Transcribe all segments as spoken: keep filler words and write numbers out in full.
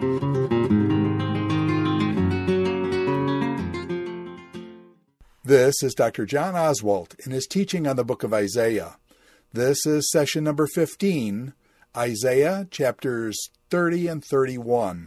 This is Doctor John Oswalt in his teaching on the book of Isaiah. This is session number fifteen, Isaiah chapters thirty and thirty-one.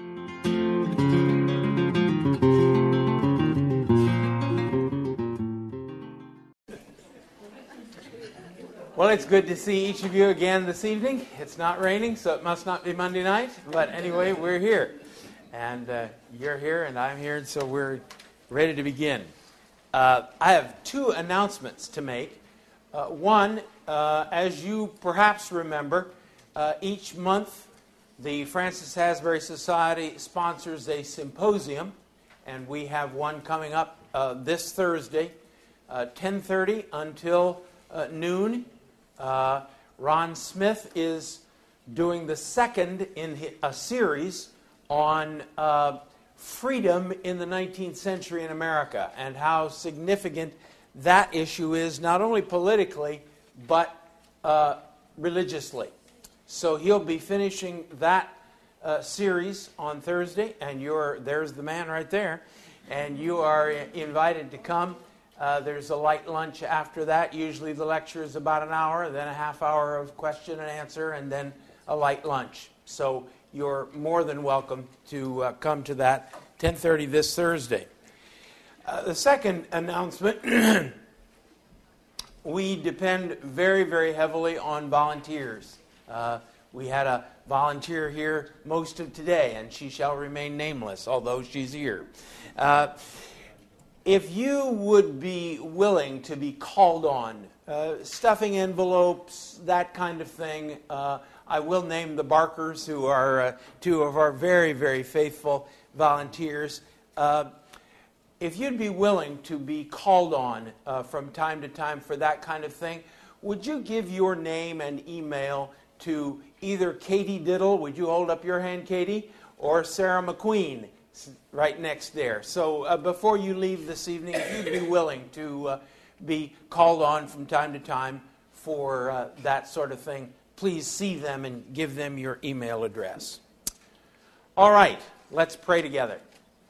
Well, it's good to see each of you again this evening. It's not raining, so it must not be Monday night. But anyway, we're here. And uh, you're here, and I'm here, and so we're ready to begin. Uh, I have two announcements to make. Uh, one, uh, as you perhaps remember, uh, each month the Francis Hasbury Society sponsors a symposium, and we have one coming up uh, this Thursday, uh, ten thirty until uh, noon. Uh, Ron Smith is doing the second in a series on uh, freedom in the nineteenth century in America and how significant that issue is, not only politically, but uh, religiously. So he'll be finishing that uh, series on Thursday, and you're there's the man right there, and you are invited to come. Uh, there's a light lunch after that. Usually the lecture is about an hour, then a half hour of question and answer, and then a light lunch. So you're more than welcome to uh, come to that, ten thirty this Thursday. Uh, the second announcement, we depend very, very heavily on volunteers. Uh, we had a volunteer here most of today, and she shall remain nameless, although she's here. Uh, if you would be willing to be called on, uh, stuffing envelopes, that kind of thing, uh, I will name the Barkers, who are uh, two of our very, very faithful volunteers. Uh, if you'd be willing to be called on uh, from time to time for that kind of thing, would you give your name and email to either Katie Diddle, would you hold up your hand, Katie, or Sarah McQueen, right next there. So uh, before you leave this evening, if you'd be willing to uh, be called on from time to time for uh, that sort of thing, please see them and give them your email address. All right, let's pray together.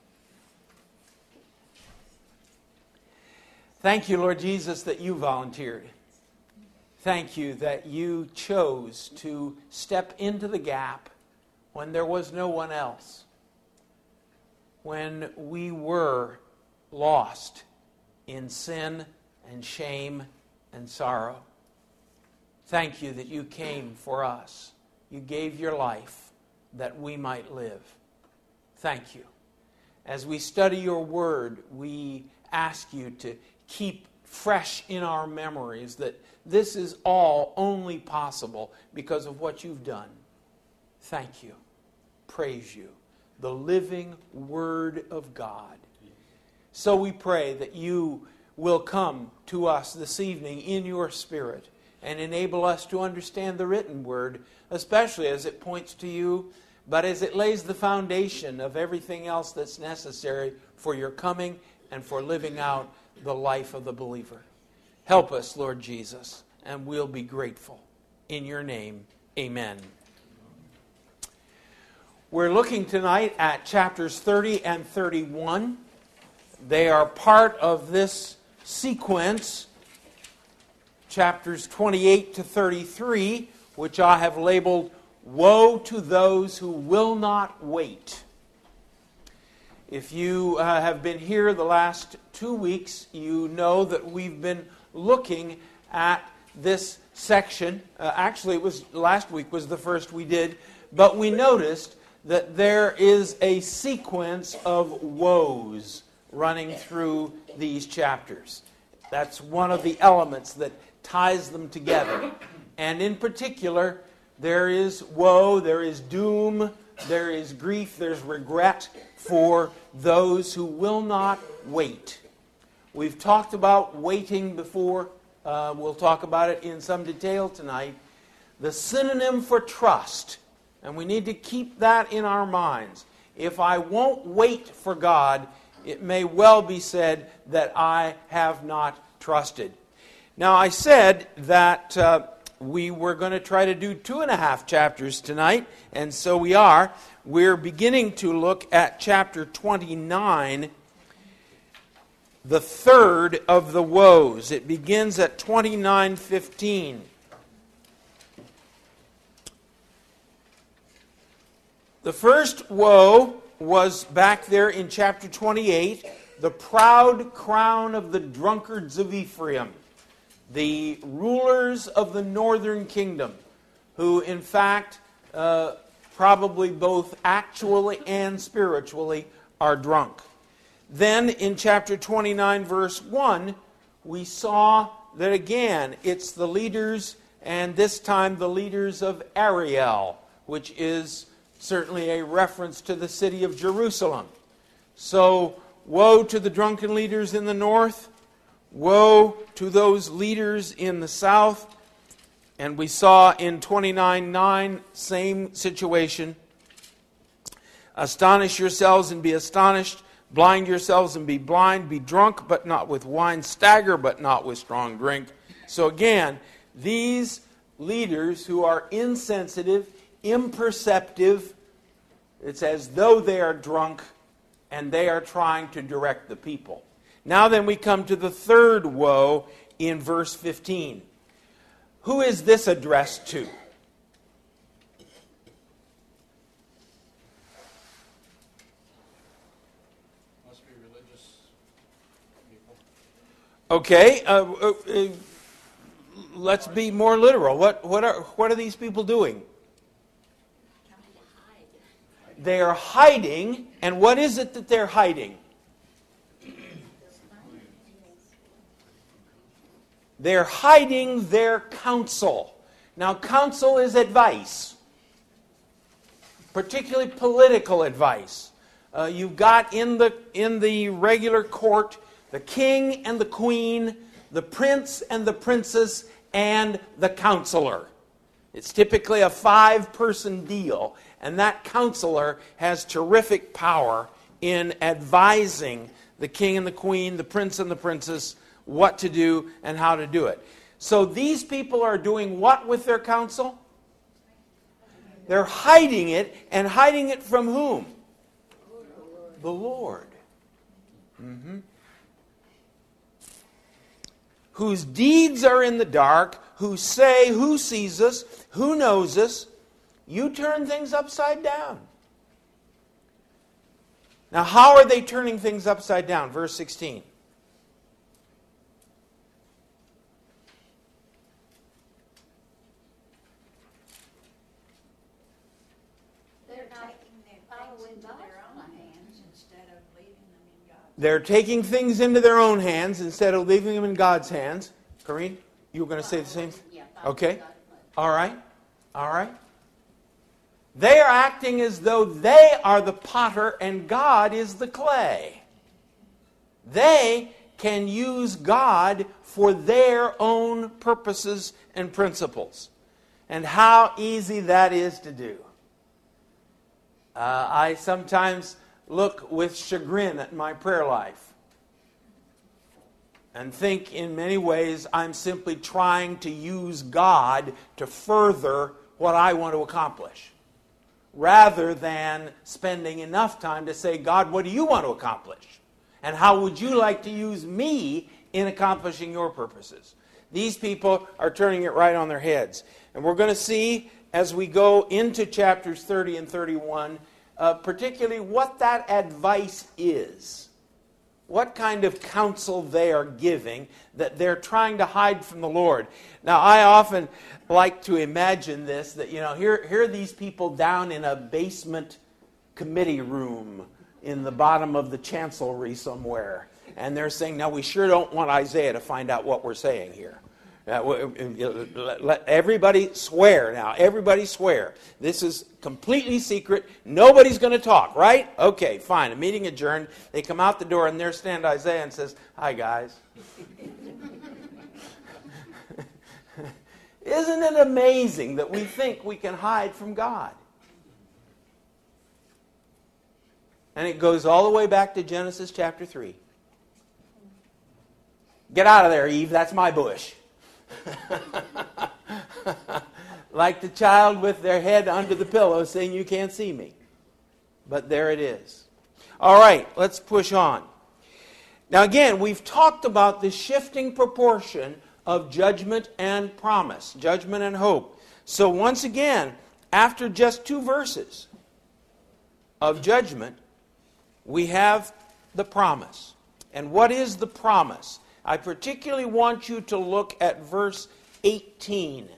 Thank you, Lord Jesus, that you volunteered. Thank you that you chose to step into the gap when there was no one else. When we were lost in sin and shame and sorrow. Thank you that you came for us. You gave your life that we might live. Thank you. As we study your word, we ask you to keep fresh in our memories that this is all only possible because of what you've done. Thank you. Praise you. The living Word of God. So we pray that you will come to us this evening in your Spirit and enable us to understand the written Word, especially as it points to you, but as it lays the foundation of everything else that's necessary for your coming and for living out the life of the believer. Help us, Lord Jesus, and we'll be grateful. In your name, amen. We're looking tonight at chapters thirty and thirty-one. They are part of this sequence, chapters twenty-eight to thirty-three, which I have labeled, Woe to Those Who Will Not Wait. If you uh, have been here the last two weeks, you know that we've been looking at this section. Uh, actually, it was last week was the first we did, but we noticed that there is a sequence of woes running through these chapters. That's one of the elements that ties them together. And in particular, there is woe, there is doom, there is grief, there's regret for those who will not wait. We've talked about waiting before. Uh, we'll talk about it in some detail tonight. The synonym for trust. And we need to keep that in our minds. If I won't wait for God, it may well be said that I have not trusted. Now, I said that uh, we were going to try to do two and a half chapters tonight, and so we are. We're beginning to look at chapter twenty-nine, the third of the woes. It begins at twenty-nine fifteen. The first woe was back there in chapter twenty-eight, the proud crown of the drunkards of Ephraim, the rulers of the northern kingdom, who in fact, uh, probably both actually and spiritually, are drunk. Then in chapter twenty-nine, verse one, we saw that again, it's the leaders, and this time the leaders of Ariel, which is certainly a reference to the city of Jerusalem. So, woe to the drunken leaders in the north, woe to those leaders in the south. And we saw in twenty-nine nine, same situation. Astonish yourselves and be astonished. Blind yourselves and be blind. Be drunk, but not with wine. Stagger, but not with strong drink. So again, these leaders who are insensitive, imperceptive, it's as though they are drunk and they are trying to direct the people. Now then we come to the third woe in verse fifteen. Who is this addressed to? Must be religious people. Okay, uh, uh, uh, let's be more literal. What what are what are these people doing? They are hiding, and what is it that they're hiding? They're hiding their counsel. Now, counsel is advice, particularly political advice. Uh, you've got in the in the regular court the king and the queen, the prince and the princess, and the counselor. It's typically a five-person deal, and that counselor has terrific power in advising the king and the queen, the prince and the princess, what to do and how to do it. So these people are doing what with their counsel? They're hiding it, and hiding it from whom? The Lord. Mm-hmm. Whose deeds are in the dark, who say, who sees us, who knows us? You turn things upside down. Now, how are they turning things upside down? Verse sixteen. They're taking their things into their own hands instead of leaving them in God's. They're taking things into their own hands instead of leaving them in God's hands. Corrine, you were going to say the same thing? Yeah, Okay. All right. All right. They are acting as though they are the potter and God is the clay. They can use God for their own purposes and principles. And how easy that is to do. Uh, I sometimes look with chagrin at my prayer life and think in many ways I'm simply trying to use God to further what I want to accomplish, rather than spending enough time to say, God, what do you want to accomplish? And how would you like to use me in accomplishing your purposes? These people are turning it right on their heads. And we're going to see as we go into chapters thirty and thirty-one, uh, particularly what that advice is. What kind of counsel they are giving that they're trying to hide from the Lord. Now, I often like to imagine this, that, you know, here, here are these people down in a basement committee room in the bottom of the chancellery somewhere. And they're saying, now, we sure don't want Isaiah to find out what we're saying here. Uh, let everybody swear now. Everybody swear. This is completely secret. Nobody's going to talk, right? Okay, fine. A meeting adjourned. They come out the door, and there stand Isaiah and says, hi, guys. Isn't it amazing that we think we can hide from God? And it goes all the way back to Genesis chapter three. Get out of there, Eve. That's my bush. Like the child with their head under the pillow saying, you can't see me. But there it is. All right, let's push on. Now again, we've talked about the shifting proportion of judgment and promise, judgment and hope. So once again, after just two verses of judgment, we have the promise. And what is the promise? I particularly want you to look at verse eighteen.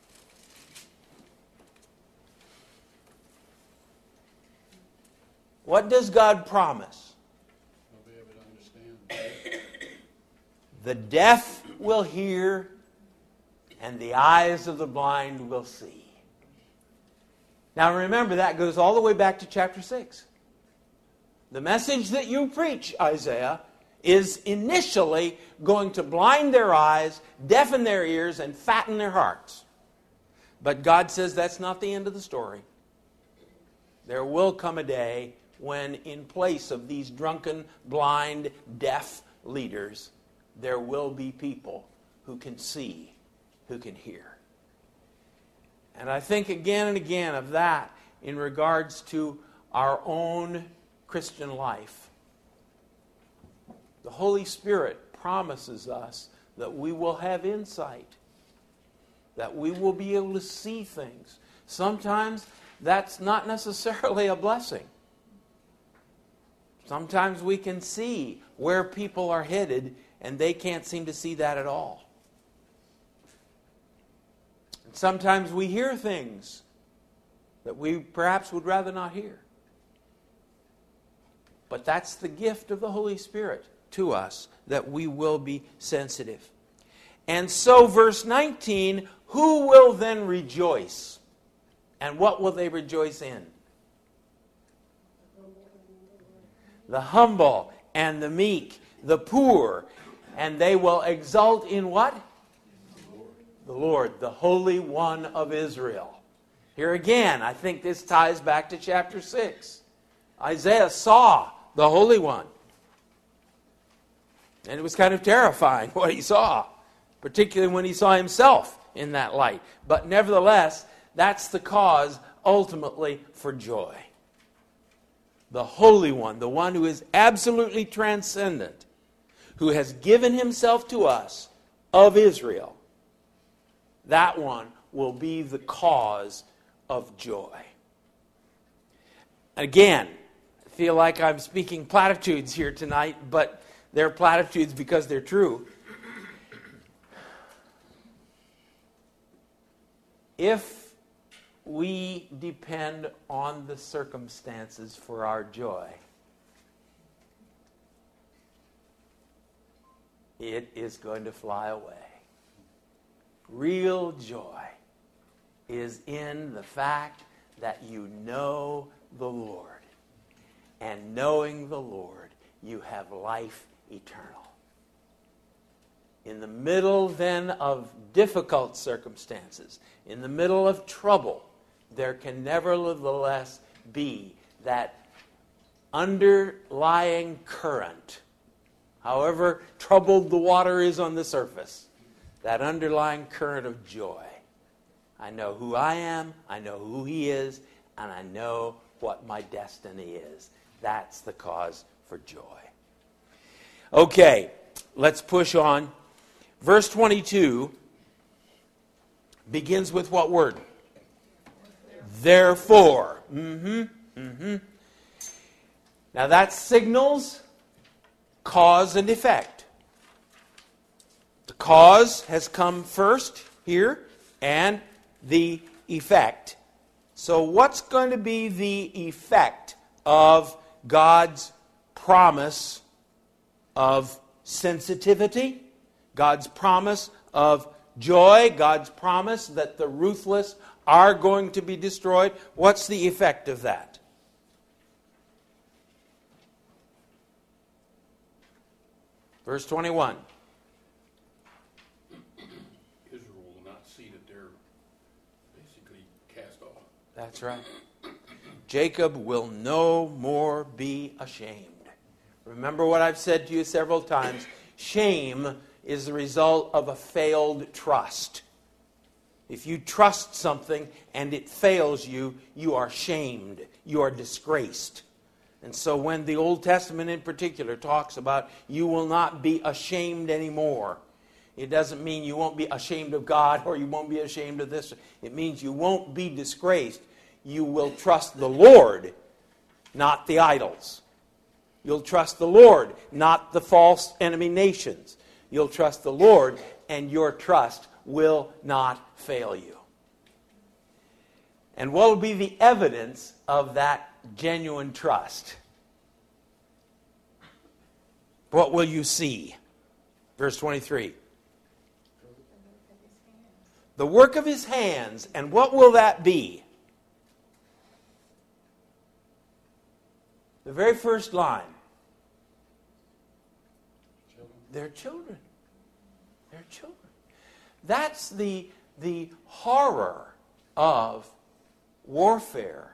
What does God promise? We'll be able to understand. The deaf will hear, and the eyes of the blind will see. Now remember, that goes all the way back to chapter six. The message that you preach, Isaiah, is initially going to blind their eyes, deafen their ears, and fatten their hearts. But God says that's not the end of the story. There will come a day when, in place of these drunken, blind, deaf leaders, there will be people who can see, who can hear. And I think again and again of that in regards to our own Christian life. The Holy Spirit promises us that we will have insight, that we will be able to see things. Sometimes that's not necessarily a blessing. Sometimes we can see where people are headed, and they can't seem to see that at all. And sometimes we hear things that we perhaps would rather not hear. But that's the gift of the Holy Spirit to us, that we will be sensitive. And so, verse nineteen, who will then rejoice? And what will they rejoice in? The humble and the meek, the poor. And they will exult in what? The Lord, the Holy One of Israel. Here again, I think this ties back to chapter six. Isaiah saw the Holy One. And it was kind of terrifying what he saw, particularly when he saw himself in that light. But nevertheless, that's the cause ultimately for joy. The Holy One, the one who is absolutely transcendent, who has given himself to us of Israel, that one will be the cause of joy. Again, I feel like I'm speaking platitudes here tonight, but they're platitudes because they're true. If we depend on the circumstances for our joy, it is going to fly away. Real joy is in the fact that you know the Lord. And knowing the Lord, you have life eternal. In the middle then of difficult circumstances, in the middle of trouble, there can nevertheless be that underlying current. However troubled the water is on the surface, that underlying current of joy. I know who I am, I know who He is, and I know what my destiny is. That's the cause for joy. Okay, let's push on. Verse twenty-two begins with what word? Therefore. Mm-hmm. Mm-hmm. Now that signals cause and effect. The cause has come first here, and the effect. So what's going to be the effect of God's promise of sensitivity? God's promise of joy? God's promise that the ruthless are going to be destroyed? What's the effect of that? Verse twenty-one. Israel will not see that they're basically cast off. That's right. Jacob will no more be ashamed. Remember what I've said to you several times. Shame is the result of a failed trust. If you trust something and it fails you, you are shamed. You are disgraced. And so when the Old Testament in particular talks about you will not be ashamed anymore, it doesn't mean you won't be ashamed of God or you won't be ashamed of this. It means you won't be disgraced. You will trust the Lord, not the idols. You'll trust the Lord, not the false enemy nations. You'll trust the Lord, and your trust will not fail you. And what will be the evidence of that genuine trust? What will you see? Verse twenty-three. The work of his hands. And what will that be? The very first line. They're children. They're children. That's the, the horror of warfare,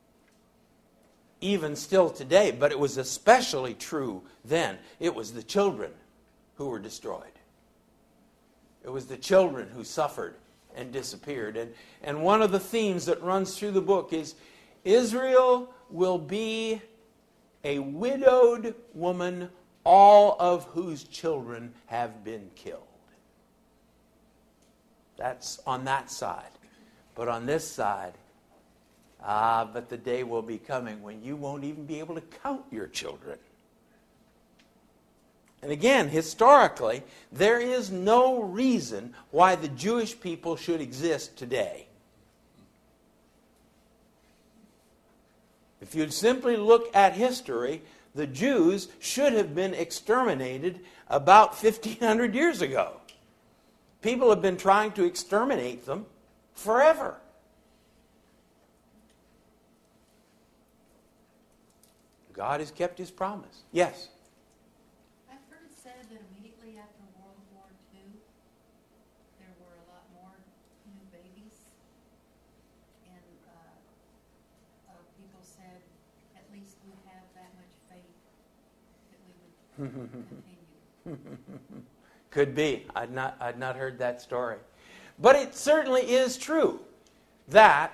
even still today, but it was especially true then. It was the children who were destroyed. It was the children who suffered and disappeared. And, and one of the themes that runs through the book is Israel will be a widowed woman, all of whose children have been killed. That's on that side. But on this side, ah, but the day will be coming when you won't even be able to count your children. And again, historically, there is no reason why the Jewish people should exist today. If you'd simply look at history, the Jews should have been exterminated about fifteen hundred years ago. People have been trying to exterminate them forever. God has kept his promise. Yes? I've heard it said that immediately after World War Two, there were a lot more new babies. And uh, uh, people said, at least we have that much faith that we would continue. Could be. I'd not, I'd not heard that story. But it certainly is true that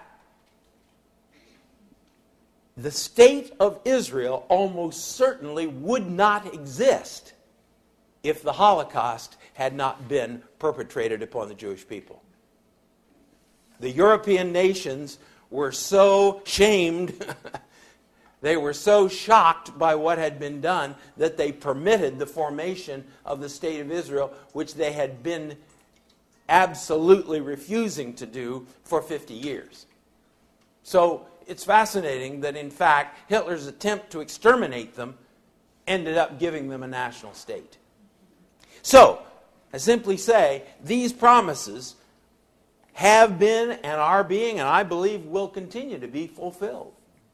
the state of Israel almost certainly would not exist if the Holocaust had not been perpetrated upon the Jewish people. The European nations were so shamed, they were so shocked by what had been done that they permitted the formation of the State of Israel, which they had been absolutely refusing to do for fifty years. So it's fascinating that, in fact, Hitler's attempt to exterminate them ended up giving them a national state. So, I simply say, these promises have been and are being, and I believe will continue to be fulfilled.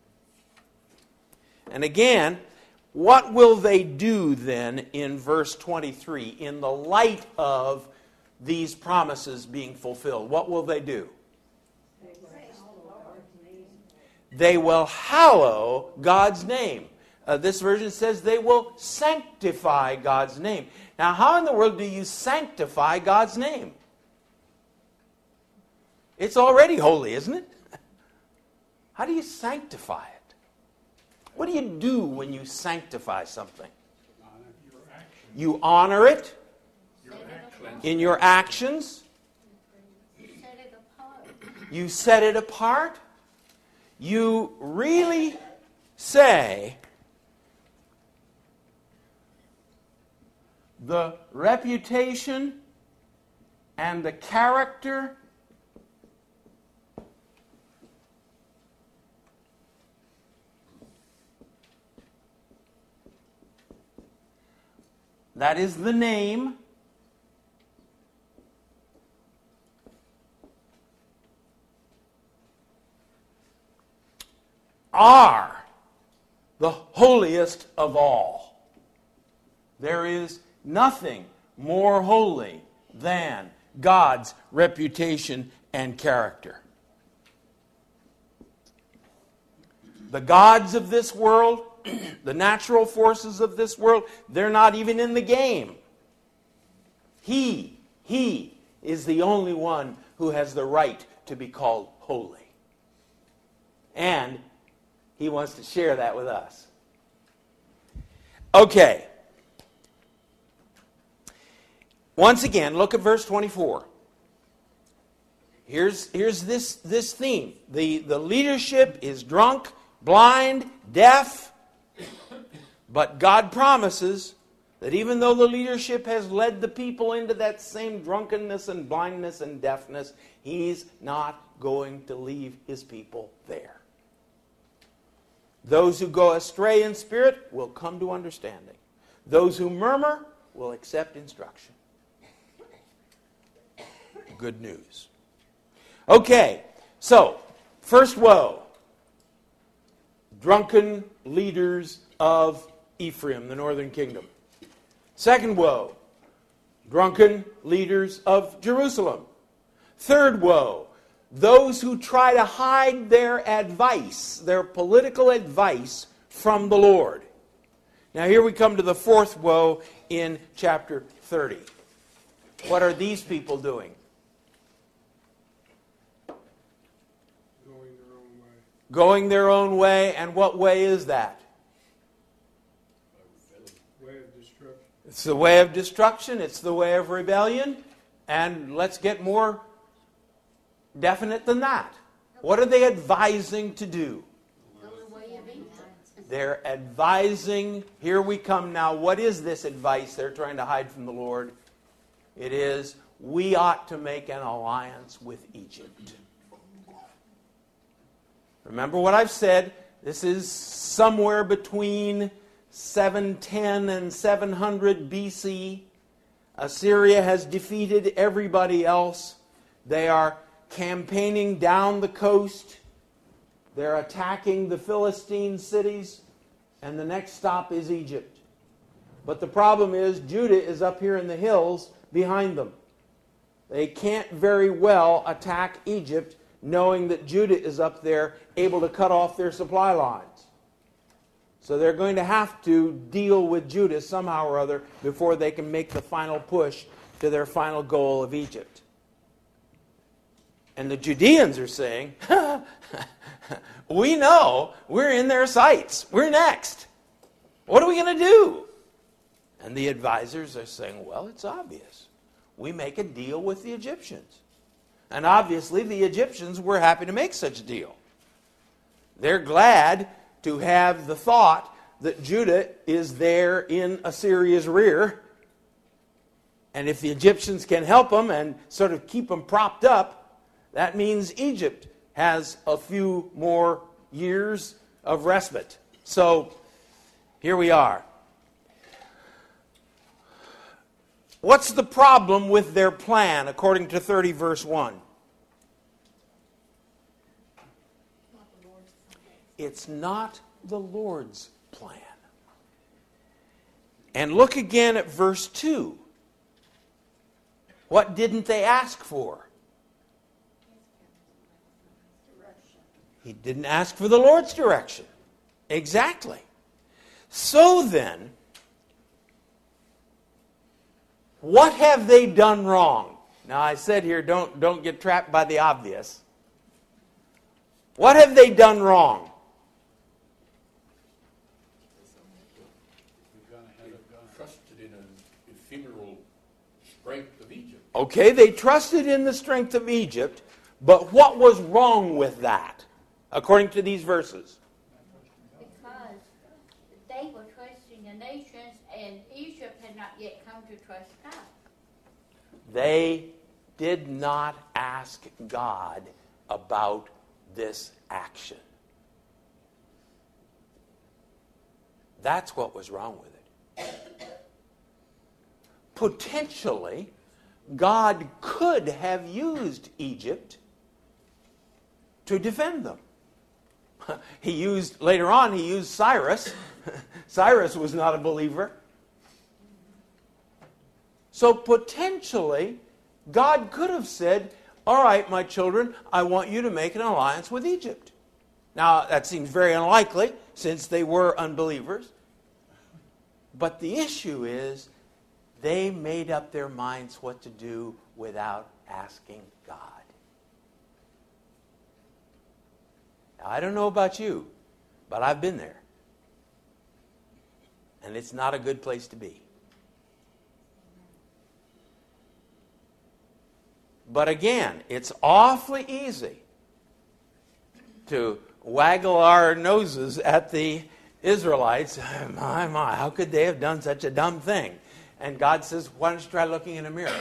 And again, what will they do then in verse twenty-three in the light of these promises being fulfilled? What will they do? They will hallow God's name. Uh, this version says they will sanctify God's name. Now, how in the world do you sanctify God's name? It's already holy, isn't it? How do you sanctify it? What do you do when you sanctify something? You honor it in your actions. You set it apart. You set it apart. You really say the reputation and the character that is the name are the holiest of all. There is nothing more holy than God's reputation and character. The gods of this world, the natural forces of this world, they're not even in the game. He, He is the only one who has the right to be called holy. And he wants to share that with us. Okay. Once again, look at verse twenty-four. Here's, here's this, this theme. The, the leadership is drunk, blind, deaf, but God promises that even though the leadership has led the people into that same drunkenness and blindness and deafness, He's not going to leave His people there. Those who go astray in spirit will come to understanding. Those who murmur will accept instruction. Good news. Okay, so, first woe. Drunken leaders of Ephraim, the northern kingdom. Second woe. Drunken leaders of Jerusalem. Third woe. Those who try to hide their advice, their political advice, from the Lord. Now here we come to the fourth woe in chapter thirty. What are these people doing? Going their own way. Going their own way, and what way is that? Way of destruction. It's the way of destruction, it's the way of rebellion, and let's get more definite than that. What are they advising to do? The way of Egypt. They're advising, here we come now, what is this advice they're trying to hide from the Lord? It is, we ought to make an alliance with Egypt. Remember what I've said, this is somewhere between seven ten and seven hundred B C. Assyria has defeated everybody else. They are campaigning down the coast. They're attacking the Philistine cities. And the next stop is Egypt. But the problem is, Judah is up here in the hills behind them. They can't very well attack Egypt, knowing that Judah is up there able to cut off their supply lines. So they're going to have to deal with Judah somehow or other before they can make the final push to their final goal of Egypt. And the Judeans are saying, we know we're in their sights. We're next. What are we going to do? And the advisors are saying, well, it's obvious. We make a deal with the Egyptians. And obviously the Egyptians were happy to make such a deal. They're glad to have the thought that Judah is there in Assyria's rear. And if the Egyptians can help them and sort of keep them propped up, that means Egypt has a few more years of respite. So here we are. What's the problem with their plan according to thirty verse one? It's not the Lord's plan. And look again at verse two. What didn't they ask for? He didn't ask for the Lord's direction. Exactly. So then, what have they done wrong? Now I said here, don't, don't get trapped by the obvious. What have they done wrong? Trusted in an ephemeral strength of Egypt. Okay, they trusted in the strength of Egypt, but what was wrong with that, according to these verses? Because they were trusting the nations and Egypt had not yet come to trust God. They did not ask God about this action. That's what was wrong with it. Potentially, God could have used Egypt to defend them. He used, later on, he used Cyrus. Cyrus was not a believer. So potentially, God could have said, all right, my children, I want you to make an alliance with Egypt. Now, that seems very unlikely, since they were unbelievers. But the issue is, they made up their minds what to do without asking God. I don't know about you, but I've been there. And it's not a good place to be. But again, it's awfully easy to waggle our noses at the Israelites. My, my, how could they have done such a dumb thing? And God says, why don't you try looking in a mirror?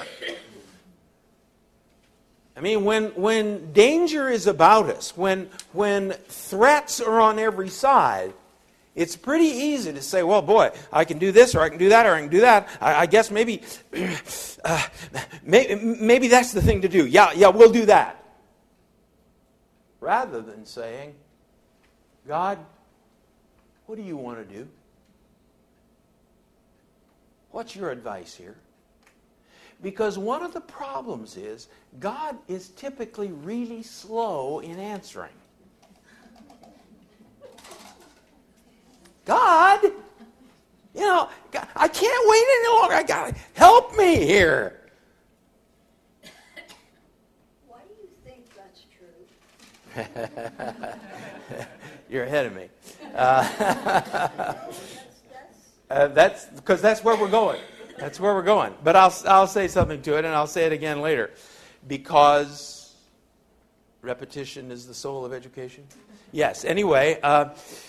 I mean, when when danger is about us, when when threats are on every side, it's pretty easy to say, well, boy, I can do this, or I can do that, or I can do that. I, I guess maybe, uh, maybe, maybe that's the thing to do. Yeah, yeah, we'll do that. Rather than saying, God, what do you want to do? What's your advice here? Because one of the problems is God is typically really slow in answering. God, you know, God, I can't wait any longer. I got to help me here. Why do you think that's true? You're ahead of me. Uh, that's, uh, that's because that's where we're going. That's where we're going. But I'll I'll say something to it, and I'll say it again later. Because repetition is the soul of education. Yes. Anyway. Uh,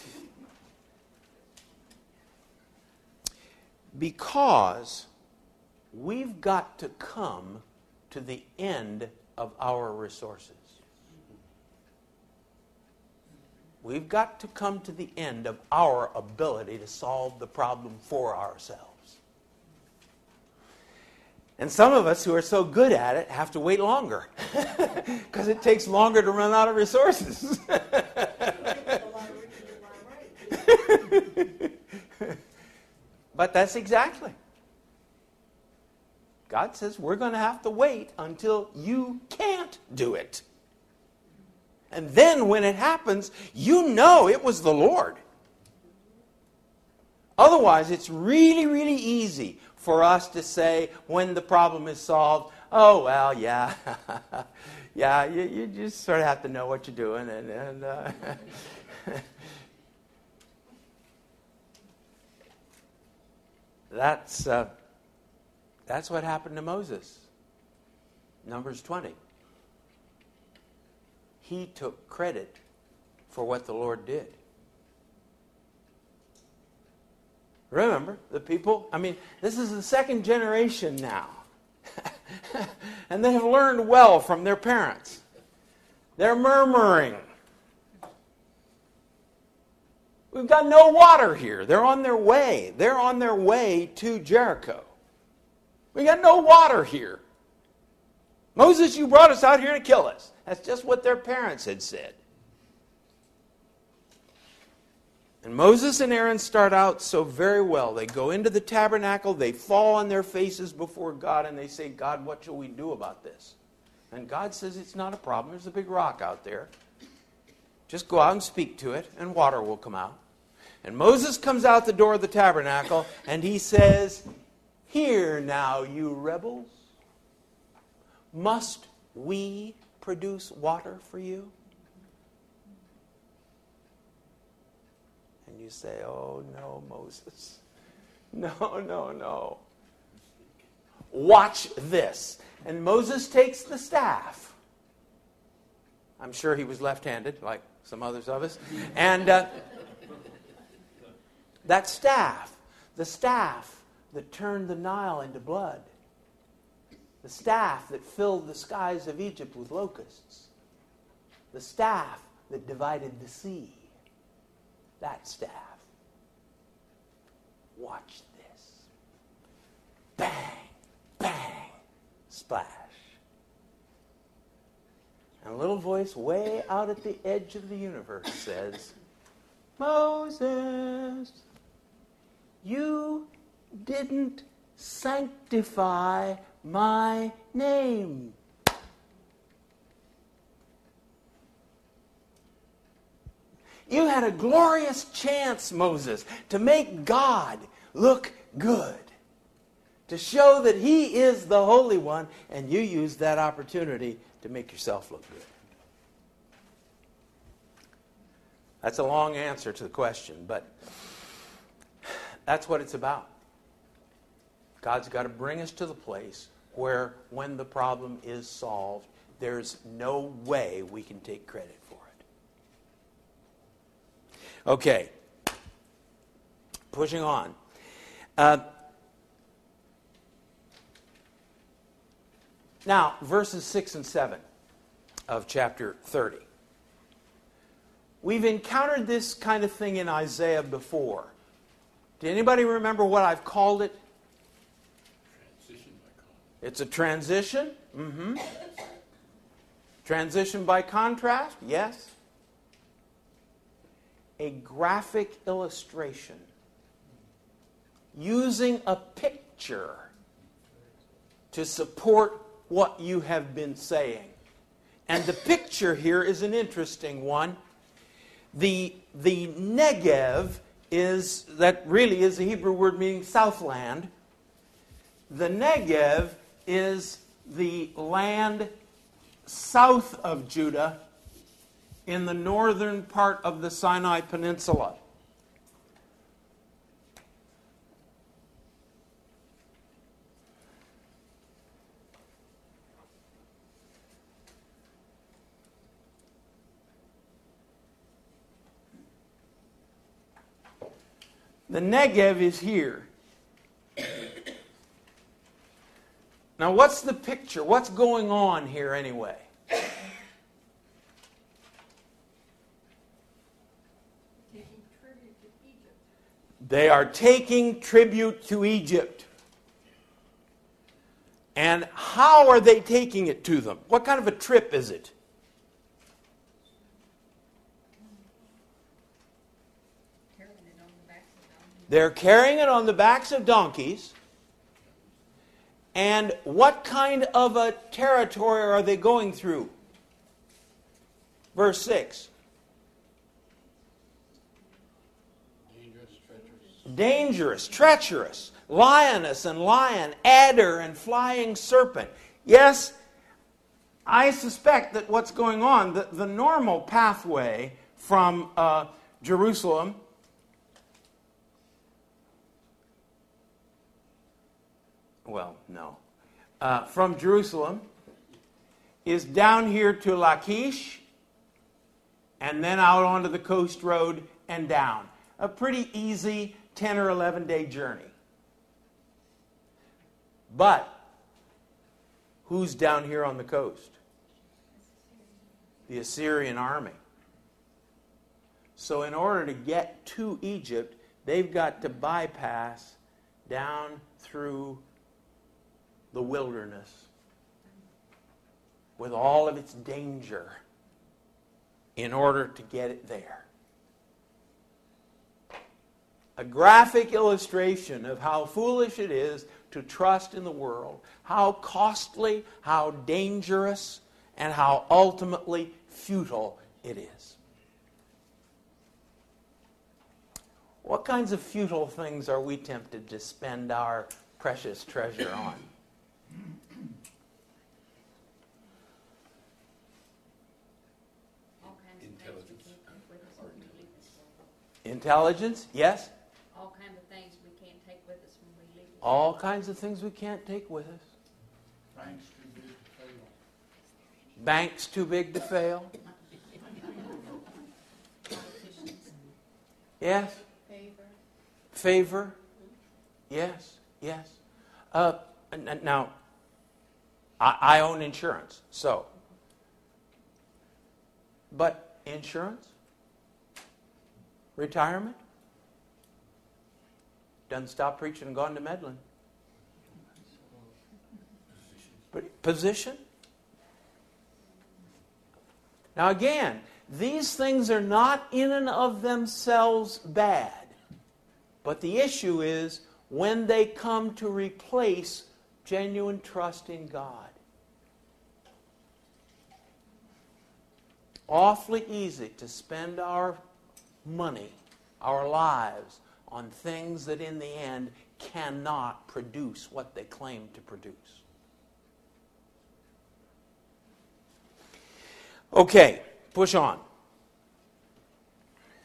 Because we've got to come to the end of our resources. We've got to come to the end of our ability to solve the problem for ourselves. And some of us who are so good at it have to wait longer because it takes longer to run out of resources. But that's exactly. God says we're going to have to wait until you can't do it. And then when it happens, you know it was the Lord. Otherwise, it's really, really easy for us to say when the problem is solved, oh, well, yeah, yeah, you, you just sort of have to know what you're doing. And, and uh, That's uh, that's what happened to Moses. Numbers twenty. He took credit for what the Lord did. Remember, the people, I mean, this is the second generation now. And they have learned well from their parents. They're murmuring. We've got no water here. They're on their way. They're on their way to Jericho. We got no water here. Moses, you brought us out here to kill us. That's just what their parents had said. And Moses and Aaron start out so very well. They go into the tabernacle, they fall on their faces before God, and they say, God, what shall we do about this? And God says, it's not a problem. There's a big rock out there. Just go out and speak to it, and water will come out. And Moses comes out the door of the tabernacle, and he says, hear now, you rebels. Must we produce water for you? And you say, oh, no, Moses. No, no, no. Watch this. And Moses takes the staff. I'm sure he was left-handed, like some others of us. And uh, that staff, the staff that turned the Nile into blood, the staff that filled the skies of Egypt with locusts, the staff that divided the sea, that staff. Watch this. Bang, bang, splash. And a little voice way out at the edge of the universe says, Moses, you didn't sanctify my name. You had a glorious chance, Moses, to make God look good, to show that He is the Holy One, and you used that opportunity to make yourself look good. That's a long answer to the question, but that's what it's about. God's got to bring us to the place where when the problem is solved, there's no way we can take credit for it. Okay. Pushing on. Uh, now, verses six and seven of chapter thirty. We've encountered this kind of thing in Isaiah before. Did anybody remember what I've called it? Transition by contrast. It's a transition. Mm-hmm. Transition by contrast, yes. A graphic illustration using a picture to support what you have been saying. And the picture here is an interesting one. The, the Negev is, that really is a Hebrew word meaning southland. The Negev is the land south of Judah in the northern part of the Sinai Peninsula. The Negev is here. Now, what's the picture? What's going on here anyway? Taking tribute to Egypt. They are taking tribute to Egypt. And how are they taking it to them? What kind of a trip is it? Carrying it on the backs of donkeys. They're carrying it on the backs of donkeys. And what kind of a territory are they going through? Verse six. Dangerous, treacherous. Dangerous, treacherous, lioness and lion, adder and flying serpent. Yes, I suspect that what's going on, the, the normal pathway from uh, Jerusalem Well, no. Uh, from Jerusalem is down here to Lachish and then out onto the coast road and down. A pretty easy ten or eleven day journey. But who's down here on the coast? The Assyrian army. So in order to get to Egypt, they've got to bypass down through the wilderness with all of its danger in order to get it there. A graphic illustration of how foolish it is to trust in the world, how costly, how dangerous, and how ultimately futile it is. What kinds of futile things are we tempted to spend our precious treasure on? All kinds of things we can't take with us when we leave. Intelligence, yes. All kinds of things we can't take with us when we leave. All kinds of things we can't take with us. Banks too big to fail. Banks too big to fail. Yes. Favor. Favor. Yes. Yes. Uh, n- n- now, I, I own insurance, so. But insurance? Retirement? Done stopped preaching and gone to meddling. But position? Now again, these things are not in and of themselves bad. But the issue is when they come to replace genuine trust in God. Awfully easy to spend our money, our lives, on things that in the end cannot produce what they claim to produce. Okay, push on.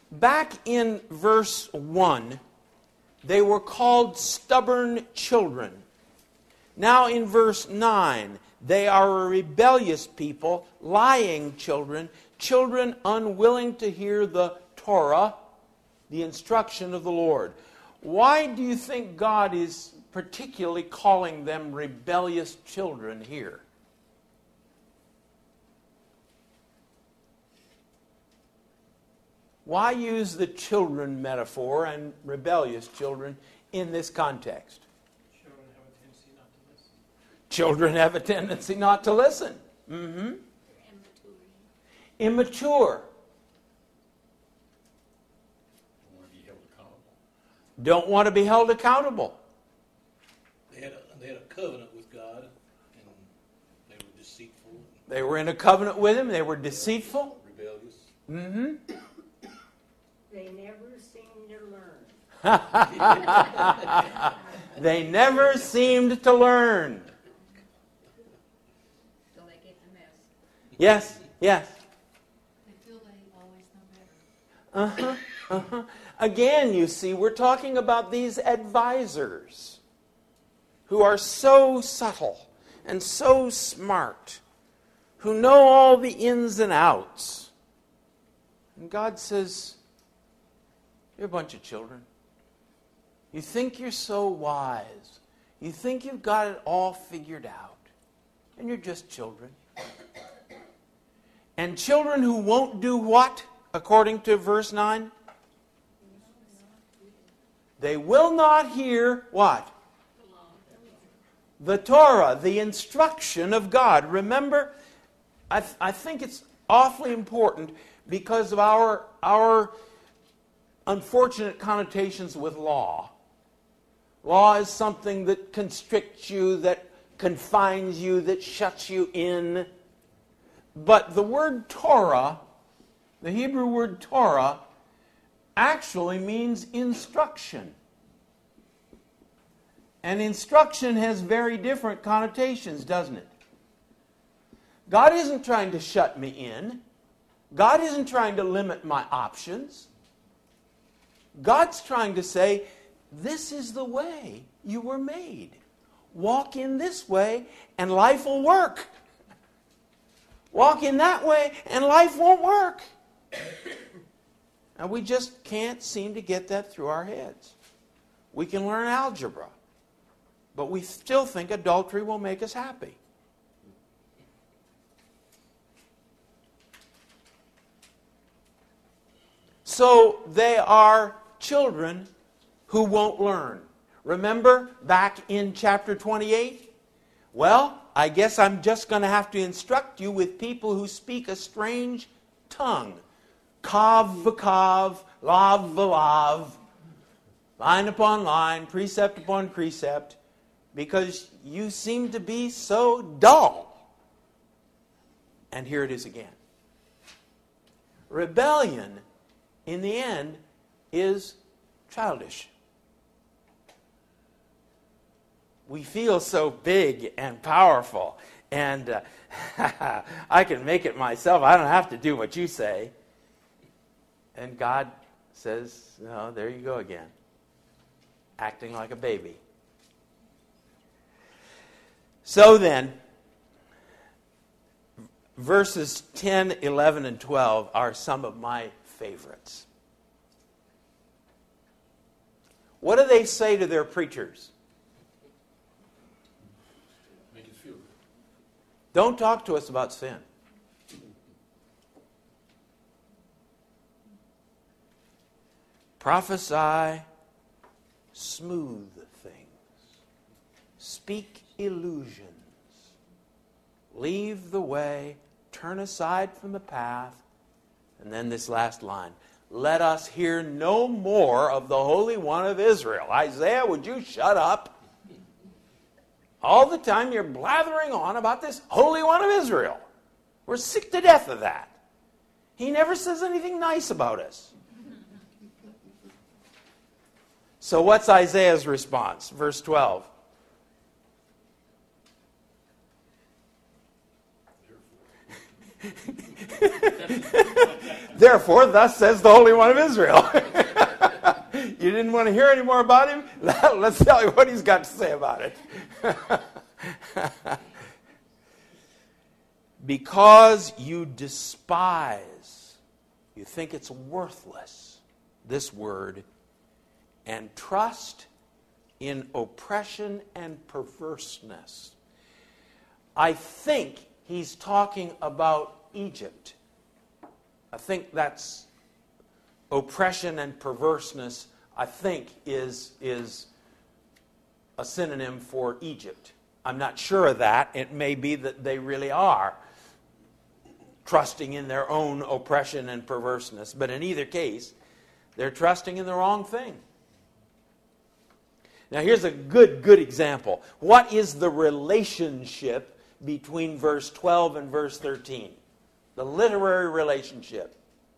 back in verse one, they were called stubborn children. Now in verse nine, they are a rebellious people, lying children, children unwilling to hear the Torah, the instruction of the Lord. Why do you think God is particularly calling them rebellious children here? Why use the children metaphor and rebellious children in this context? Children have a tendency not to listen. Mm-hmm. Immature. Don't want to be held accountable. They had a, they had a covenant with God, and they were deceitful. They were in a covenant with Him. They were deceitful. Rebellious. Mm-hmm. They never seemed to learn. They never seemed to learn. Till they get the mess. Yes, yes. They feel they always know better. Uh-huh, uh-huh. Again, you see, we're talking about these advisors who are so subtle and so smart, who know all the ins and outs. And God says, you're a bunch of children. You think you're so wise. You think you've got it all figured out. And you're just children. And children who won't do what, according to verse nine? They will not hear what? The Torah, the instruction of God. Remember, I, th- I think it's awfully important because of our, our unfortunate connotations with law. Law is something that constricts you, that confines you, that shuts you in. But the word Torah, the Hebrew word Torah, actually means instruction. And instruction has very different connotations, doesn't it? God isn't trying to shut me in. God isn't trying to limit my options. God's trying to say, this is the way you were made. Walk in this way and life will work. Walk in that way and life won't work. And we just can't seem to get that through our heads. We can learn algebra, but we still think adultery will make us happy. So they are children who won't learn. Remember back in chapter twenty-eight? Well, I guess I'm just going to have to instruct you with people who speak a strange tongue. Kav v'kav, lav v'lav, line upon line, precept upon precept, because you seem to be so dull. And here it is again. Rebellion, in the end, is childish. We feel so big and powerful, and uh, I can make it myself. I don't have to do what you say. And God says, no, there you go again. Acting like a baby. So then, verses ten, eleven, and twelve are some of my favorites. What do they say to their preachers? Make us feel good. Don't talk to us about sin. Prophesy smooth things. Speak illusions. Leave the way. Turn aside from the path. And then this last line. Let us hear no more of the Holy One of Israel. Isaiah, would you shut up? All the time you're blathering on about this Holy One of Israel. We're sick to death of that. He never says anything nice about us. So what's Isaiah's response? Verse twelve. Therefore, thus says the Holy One of Israel. You didn't want to hear any more about him? Let's tell you what he's got to say about it. Because you despise, you think it's worthless, this word, and trust in oppression and perverseness. I think he's talking about Egypt. I think that's oppression and perverseness, I think, is, is a synonym for Egypt. I'm not sure of that. It may be that they really are trusting in their own oppression and perverseness. But in either case, they're trusting in the wrong thing. Now here's a good, good example. What is the relationship between verse twelve and verse thirteen? The literary relationship.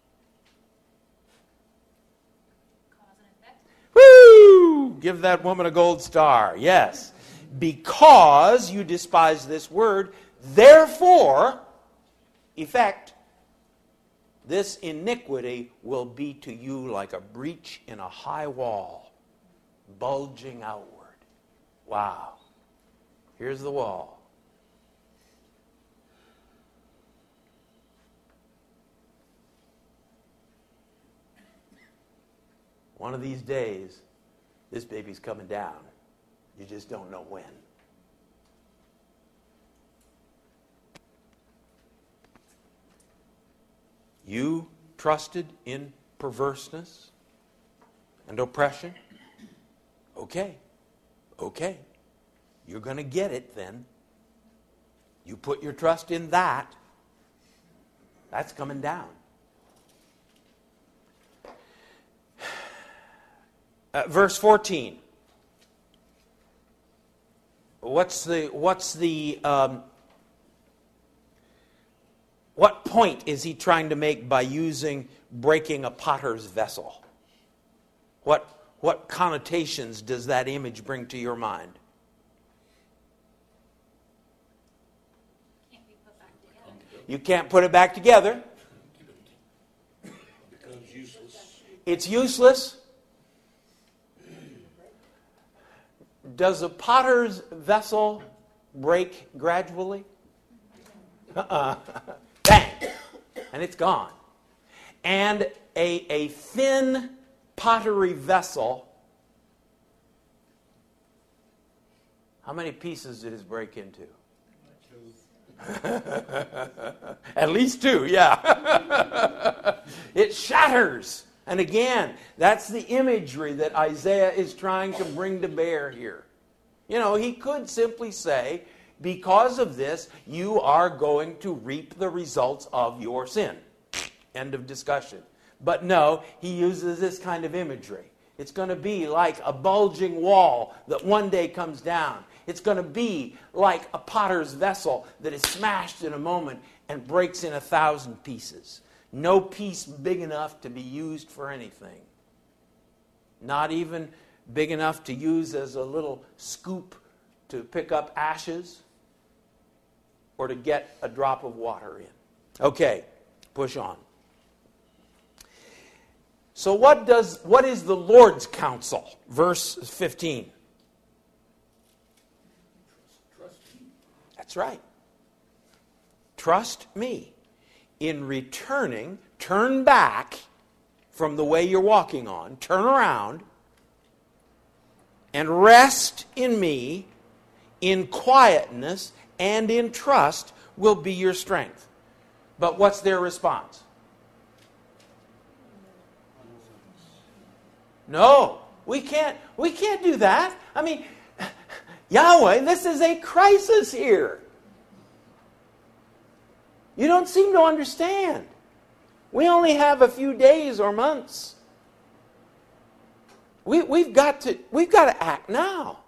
Cause and effect. Woo! Give that woman a gold star. Yes. Because you despise this word, therefore, effect, this iniquity will be to you like a breach in a high wall, bulging outward. Wow. Here's the wall. One of these days, this baby's coming down. You just don't know when. You trusted in perverseness and oppression? Okay. Okay. You're going to get it then. You put your trust in that. That's coming down. Uh, verse fourteen. What's the what's the um, what point is he trying to make by using breaking a potter's vessel? What what connotations does that image bring to your mind? Can't be put back together. You can't put it back together. It becomes useless. It's useless. Does a potter's vessel break gradually? Uh-uh. Bang! And it's gone. And a, a thin pottery vessel, how many pieces does it break into? At least two, yeah. It shatters. And again, that's the imagery that Isaiah is trying to bring to bear here. You know, he could simply say, because of this, you are going to reap the results of your sin. End of discussion. But no, he uses this kind of imagery. It's going to be like a bulging wall that one day comes down. It's going to be like a potter's vessel that is smashed in a moment and breaks in a thousand pieces. No piece big enough to be used for anything. Not even big enough to use as a little scoop to pick up ashes or to get a drop of water in. Okay, push on. So what does what is the Lord's counsel? Verse fifteen. Trust me. That's right. Trust me. In returning, turn back from the way you're walking on, turn around, and rest in me, in quietness and in trust will be your strength. But what's their response? No, we can't, we can't do that. I mean, Yahweh, this is a crisis here. You don't seem to understand. We only have a few days or months. We, we've got to, we've got to act now.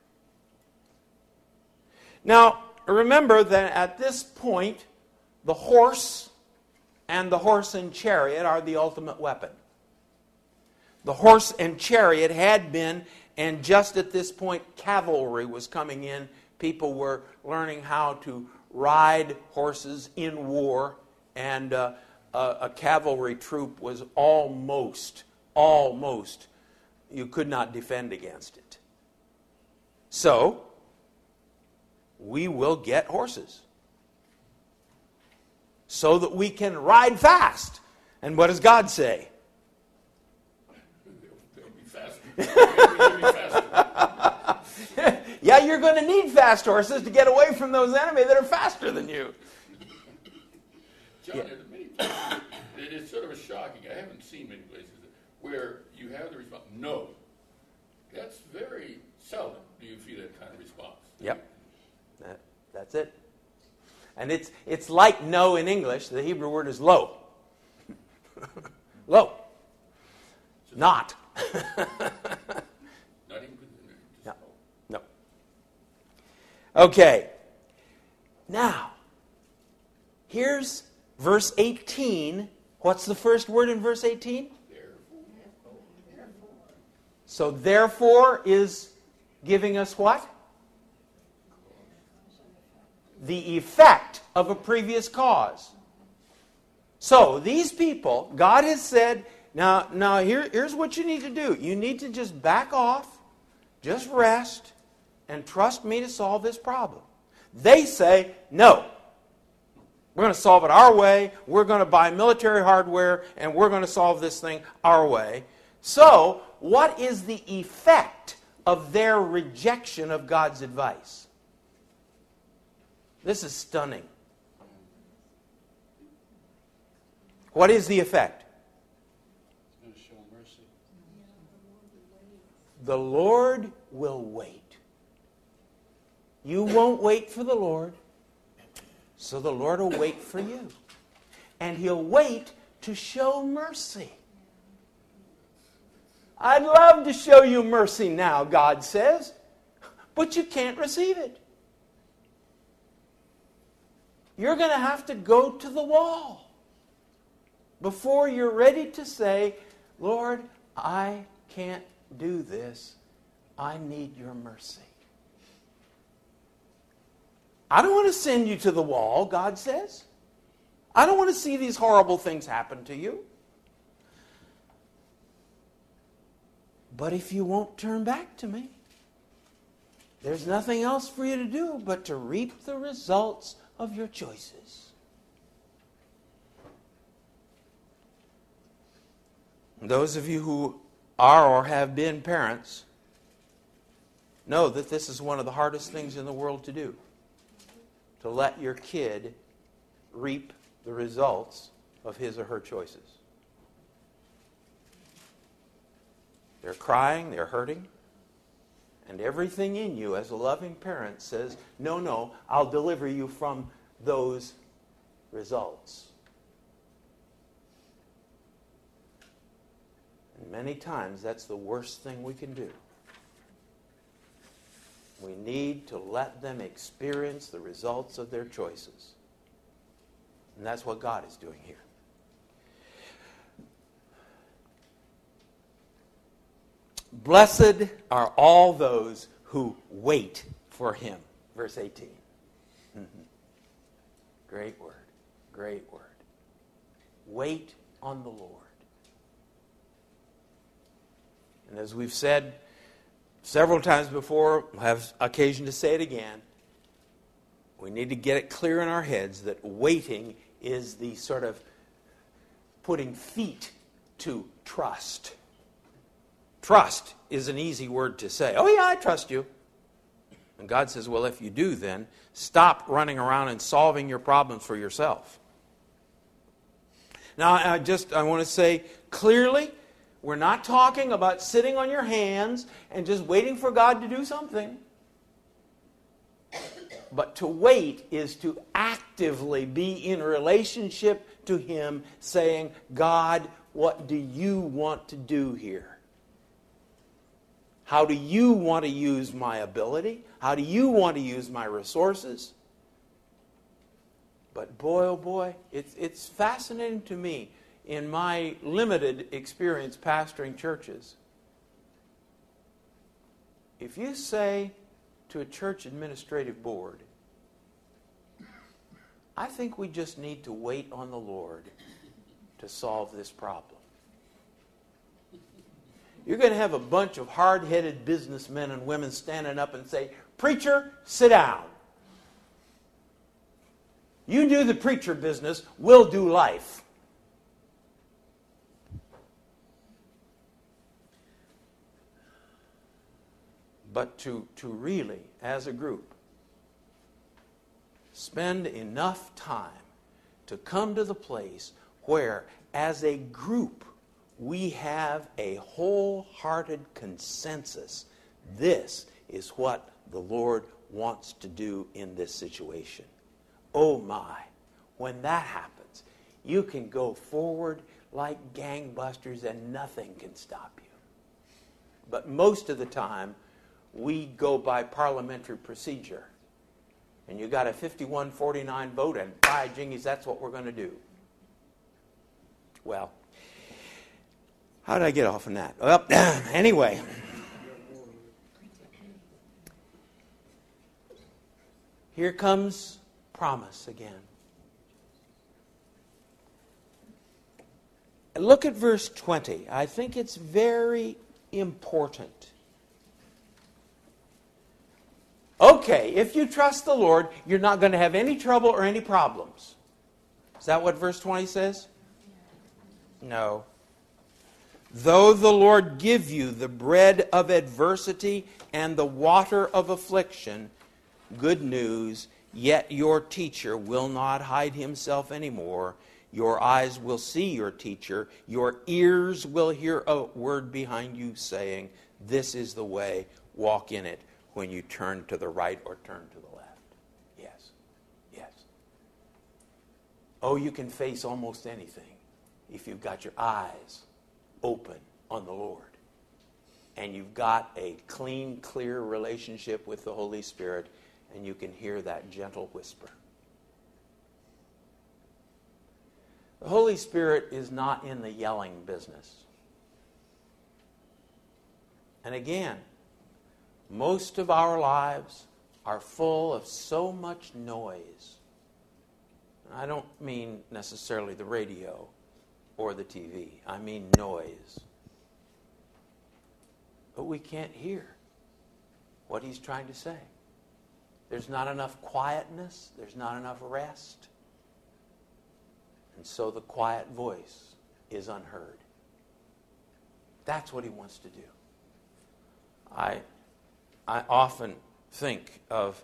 Now, remember that at this point, the horse and the horse and chariot are the ultimate weapon. The horse and chariot had been, and just at this point, cavalry was coming in. People were learning how to ride horses in war, and uh, a, a cavalry troop was almost, almost, you could not defend against it. So, we will get horses so that we can ride fast. And what does God say? They'll be faster. They'll be faster. Yeah, you're going to need fast horses to get away from those enemies that are faster than you. John, Yeah. there's many places, it- it's sort of shocking. I haven't seen many places where you have the response, no. That's very seldom do you feel that kind of response. Yep. That, that's it. And it's it's like no in English. The Hebrew word is lo. Lo. Not. Not even, just No. no. No. Okay. Now, here's verse eighteen. What's the first word in verse eighteen? So therefore is giving us what? The effect of a previous cause. So these people, God has said, now, now here, here's what you need to do. You need to just back off, just rest, and trust me to solve this problem. They say, no. We're going to solve it our way. We're going to buy military hardware, and we're going to solve this thing our way. So, what is the effect of their rejection of God's advice? This is stunning. What is the effect? It's going to show mercy. The Lord will wait. You won't wait for the Lord, so the Lord will wait for you. And He'll wait to show mercy. I'd love to show you mercy now, God says, but you can't receive it. You're going to have to go to the wall before you're ready to say, Lord, I can't do this. I need your mercy. I don't want to send you to the wall, God says. I don't want to see these horrible things happen to you. But if you won't turn back to me, there's nothing else for you to do but to reap the results of your choices. Those of you who are or have been parents know that this is one of the hardest things in the world to do. To let your kid reap the results of his or her choices. They're crying, they're hurting, and everything in you as a loving parent says, no, no, I'll deliver you from those results. And many times that's the worst thing we can do. We need to let them experience the results of their choices. And that's what God is doing here. Blessed are all those who wait for Him. Verse eighteen. Mm-hmm. Great word. Great word. Wait on the Lord. And as we've said several times before, we'll have occasion to say it again, we need to get it clear in our heads that waiting is the sort of putting feet to trust. Trust is an easy word to say. Oh yeah, I trust you. And God says, well, if you do, then stop running around and solving your problems for yourself. Now, I just I want to say clearly, we're not talking about sitting on your hands and just waiting for God to do something. But to wait is to actively be in relationship to Him, saying, God, what do you want to do here? How do you want to use my ability? How do you want to use my resources? But boy, oh boy, it's, it's fascinating to me in my limited experience pastoring churches. If you say to a church administrative board, I think we just need to wait on the Lord to solve this problem. You're going to have a bunch of hard-headed businessmen and women standing up and say, "Preacher, sit down. You do the preacher business, we'll do life." But to, to really, as a group, spend enough time to come to the place where, as a group, we have a wholehearted consensus. This is what the Lord wants to do in this situation. Oh my, when that happens, you can go forward like gangbusters and nothing can stop you. But most of the time, we go by parliamentary procedure. And you got a fifty-one forty-nine vote, and by jingies, that's what we're going to do. Well, how did I get off on that? Well, anyway. Here comes promise again. Look at verse twenty. I think it's very important. Okay, if you trust the Lord, you're not going to have any trouble or any problems. Is that what verse twenty says? No. Though the Lord give you the bread of adversity and the water of affliction, good news, yet your teacher will not hide himself anymore. Your eyes will see your teacher. Your ears will hear a word behind you saying, "This is the way, walk in it," when you turn to the right or turn to the left. Yes. Yes. Oh, you can face almost anything if you've got your eyes open on the Lord. And you've got a clean, clear relationship with the Holy Spirit, and you can hear that gentle whisper. The Holy Spirit is not in the yelling business. And again, most of our lives are full of so much noise. I don't mean necessarily the radio or the T V. I mean noise. But we can't hear what he's trying to say. There's not enough quietness. There's not enough rest. And so the quiet voice is unheard. That's what he wants to do. I... I often think of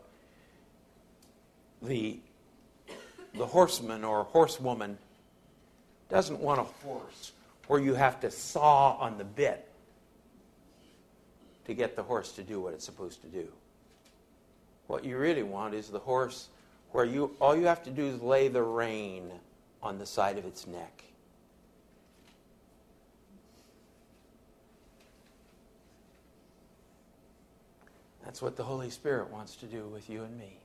the, the horseman or horsewoman doesn't want a horse where you have to saw on the bit to get the horse to do what it's supposed to do. What you really want is the horse where you all you have to do is lay the rein on the side of its neck. That's what the Holy Spirit wants to do with you and me.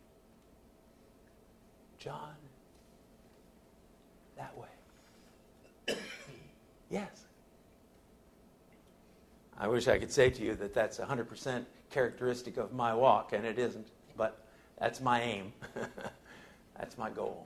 John, that way. Yes. I wish I could say to you that that's one hundred percent characteristic of my walk, and it isn't, but that's my aim. That's my goal.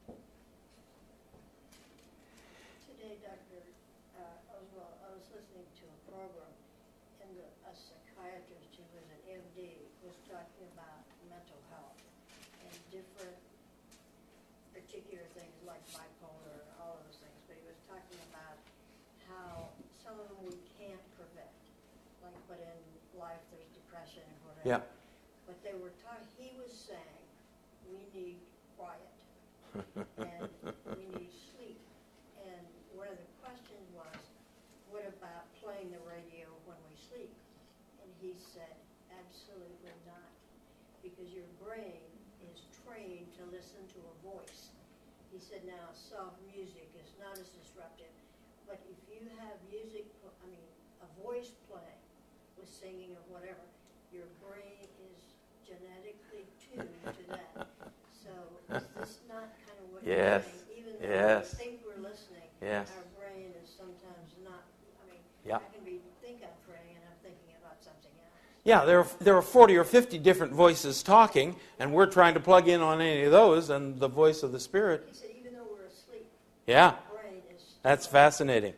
Today, Doctor Uh, Oswald, I was listening to a program, and the, a psychiatrist who was an M D was talking about mental health and different particular things like bipolar and all of those things, but he was talking about how some of them we can't prevent, like but in life there's depression and whatever. Yeah. But they were talking, he was saying we need quiet and we need sleep. And one of the questions was, what about playing the radio when we sleep? And he said, absolutely not, because your brain is trained to listen to a voice. He said, now soft music is not as disruptive, but if you have music, I mean, a voice playing with singing or whatever, your brain is genetically tuned to that. So is this not kind of what Yes. you're saying? Even though Yes. we think we're listening, Yes. our brain is sometimes not, I mean, Yeah. I can be, think I'm praying and I'm thinking about something else. Yeah, there are, there are forty or fifty different voices talking, and we're trying to plug in on any of those, and the voice of the Spirit. He said, even though we're asleep, Yeah. our brain is That's fascinating.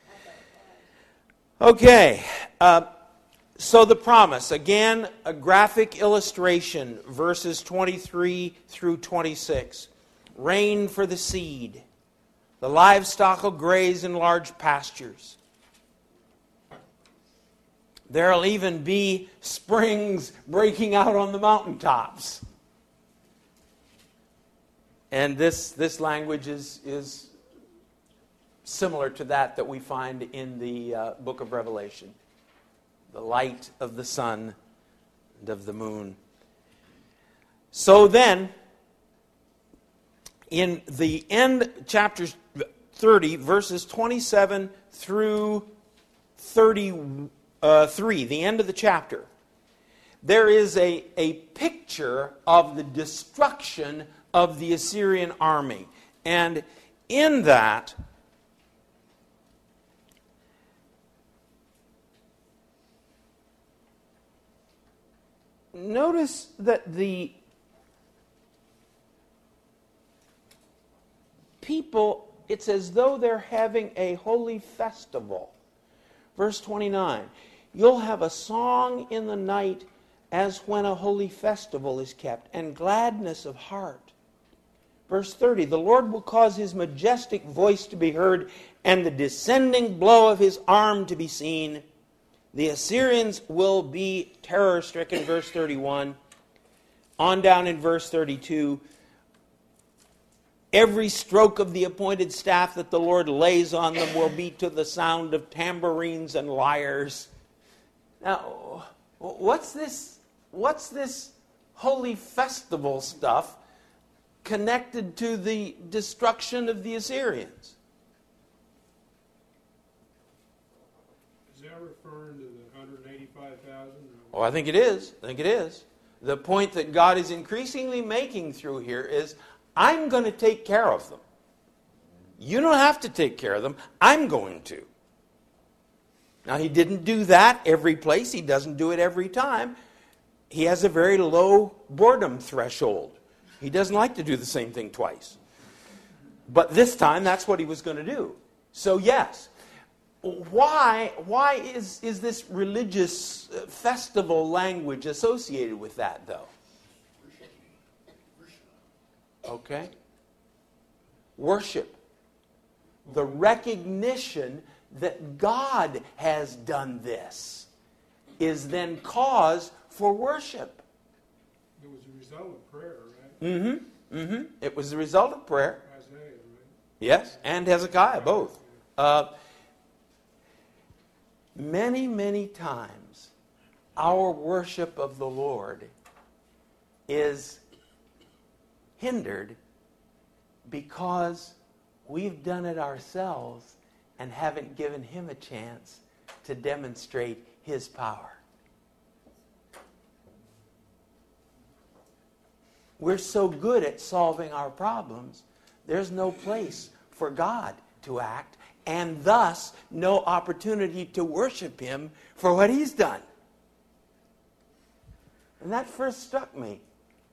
Okay. Uh, so the promise. Again, a graphic illustration. Verses twenty-three through twenty-six. Rain for the seed. The livestock will graze in large pastures. There'll even be springs breaking out on the mountaintops. And this, this language is, is similar to that that we find in the uh, book of Revelation. The light of the sun and of the moon. So then, in the end, chapter thirty, verses twenty-seven through thirty-three, the end of the chapter, there is a, a picture of the destruction of the Assyrian army. And in that, notice that the people, it's as though they're having a holy festival. Verse twenty-nine, you'll have a song in the night as when a holy festival is kept, and gladness of heart. Verse thirty, the Lord will cause His majestic voice to be heard, and the descending blow of His arm to be seen. The Assyrians will be terror-stricken, verse thirty-one. On down in verse thirty-two, every stroke of the appointed staff that the Lord lays on them will be to the sound of tambourines and lyres. Now, what's this, what's this holy festival stuff connected to the destruction of the Assyrians? Is that referring to the one hundred eighty-five thousand? Oh, I think it is. I think it is. The point that God is increasingly making through here is, I'm going to take care of them. You don't have to take care of them. I'm going to. Now, He didn't do that every place. He doesn't do it every time. He has a very low boredom threshold. He doesn't like to do the same thing twice. But this time, that's what He was going to do. So, yes. Why, why is, is this religious festival language associated with that, though? Okay. Worship. The recognition that God has done this is then cause for worship. It was a result of prayer, right? Mm-hmm. Mm-hmm. It was the result of prayer. Isaiah, right? Yes, and Hezekiah, both. Uh, many, many times, our worship of the Lord is hindered because we've done it ourselves and haven't given Him a chance to demonstrate His power. We're so good at solving our problems, there's no place for God to act, and thus no opportunity to worship Him for what He's done. And that first struck me.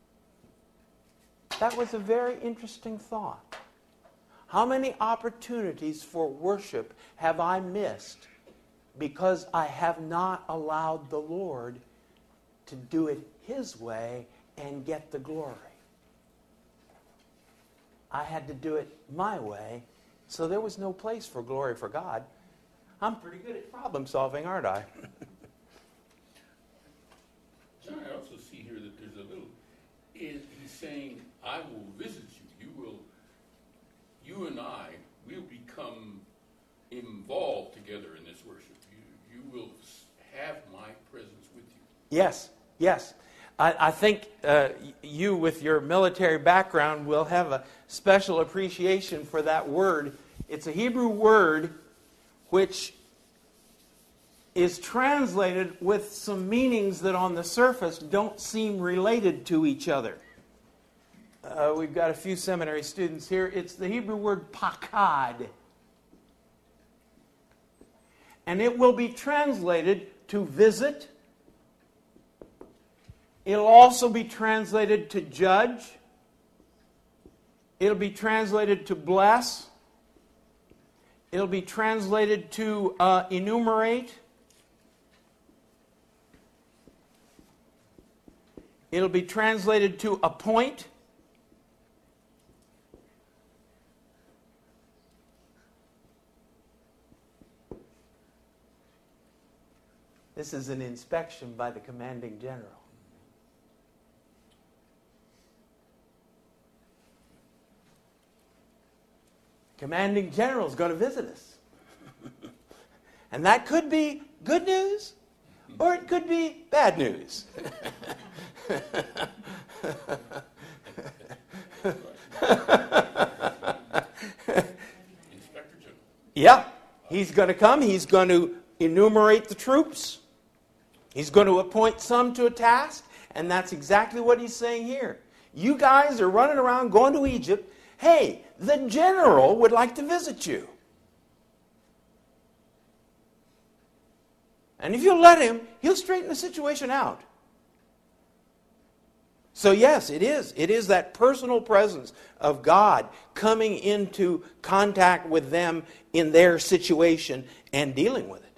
That was a very interesting thought. How many opportunities for worship have I missed because I have not allowed the Lord to do it His way and get the glory? I had to do it my way, so there was no place for glory for God. I'm pretty good at problem solving, aren't I? John, I also see here that there's a little, is he's saying, I will visit you. You will, you and I will become involved together in this worship. You, you will have my presence with you. Yes, yes. I, I think uh, you, with your military background, will have a special appreciation for that word. It's a Hebrew word which is translated with some meanings that on the surface don't seem related to each other. Uh, we've got a few seminary students here. It's the Hebrew word pakad. And it will be translated to visit. It'll also be translated to judge. It'll be translated to bless. It'll be translated to uh, enumerate. It'll be translated to appoint. This is an inspection by the commanding general. Commanding general is going to visit us. And that could be good news, or it could be bad news. Yeah, he's going to come. He's going to enumerate the troops. He's going to appoint some to a task, and that's exactly what he's saying here. You guys are running around going to Egypt. Hey, the general would like to visit you. And if you'll let him, he'll straighten the situation out. So yes, it is. It is that personal presence of God coming into contact with them in their situation and dealing with it.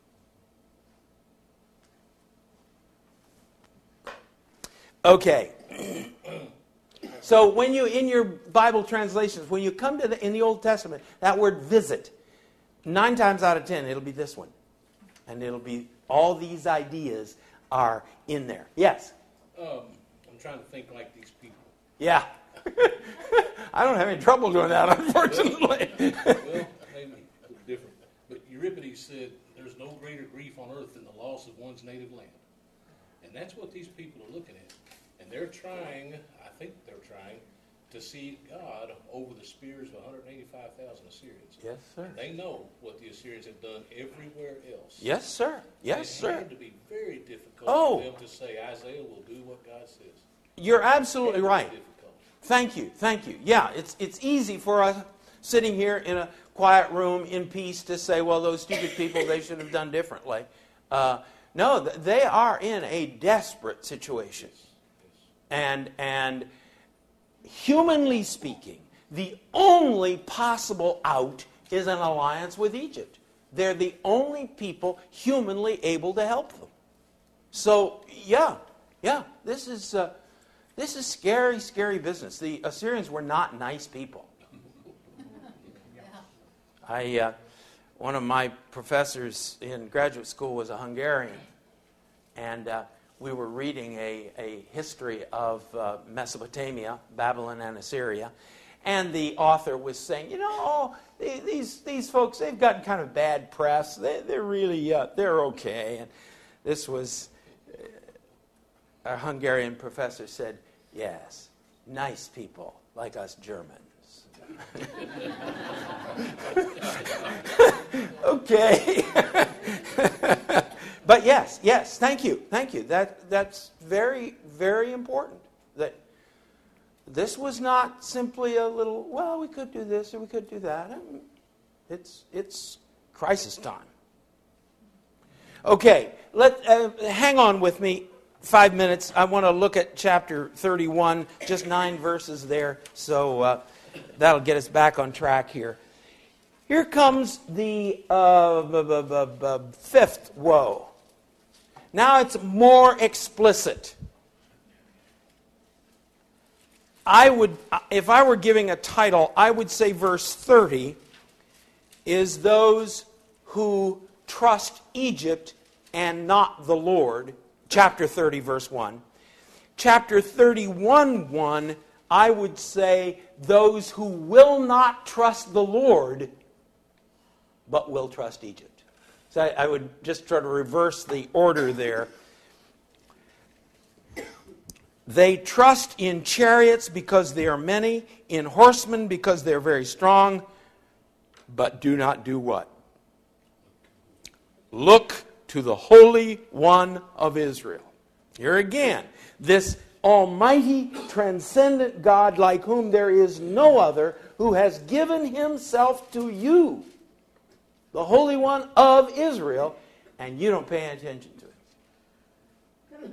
Okay. So when you, in your Bible translations, when you come to the, in the Old Testament, that word visit, nine times out of ten, it'll be this one. And it'll be, all these ideas are in there. Yes? Um, I'm trying to think like these people. Yeah. I don't have any trouble doing that, unfortunately. Well, well maybe a little different. But Euripides said, there's no greater grief on earth than the loss of one's native land. And that's what these people are looking at. And they're trying, I think they're trying, to see God over the spears of one hundred eighty-five thousand Assyrians. Yes, sir. And they know what the Assyrians have done everywhere else. Yes, sir. Yes, it sir. It had to be very difficult Oh. for them to say, Isaiah will do what God says. You're absolutely Very right. difficult. Thank you. Thank you. Yeah, it's it's easy for us sitting here in a quiet room in peace to say, well, those stupid people, they should have done differently. Uh, no, th- they are in a desperate situation. And and humanly speaking, the only possible out is an alliance with Egypt. They're the only people humanly able to help them. So, yeah, yeah, this is uh, this is scary, scary business. The Assyrians were not nice people. I uh, one of my professors in graduate school was a Hungarian, and uh, we were reading a, a history of uh, Mesopotamia, Babylon and Assyria, and the author was saying, you know, oh, they, these these folks, they've gotten kind of bad press. They, they're really, uh, they're okay. And this was, uh, our Hungarian professor said, yes, nice people like us Germans. Okay. But yes, yes, thank you, thank you. That that's very, very important. That this was not simply a little, well, we could do this or we could do that. I mean, it's it's crisis time. Okay, let uh, hang on with me five minutes. I want to look at chapter thirty-one, just nine verses there, so uh, that'll get us back on track here. Here comes the uh, b- b- b- b- fifth woe. Now it's more explicit. I would, if I were giving a title, I would say verse thirty is those who trust Egypt and not the Lord. Chapter thirty, verse one. Chapter thirty-one, one, I would say those who will not trust the Lord, but will trust Egypt. So I, I would just try to reverse the order there. They trust in chariots because they are many, in horsemen because they are very strong, but do not do what? Look to the Holy One of Israel. Here again, this almighty, transcendent God like whom there is no other, who has given himself to you, the Holy One of Israel, and you don't pay any attention to it.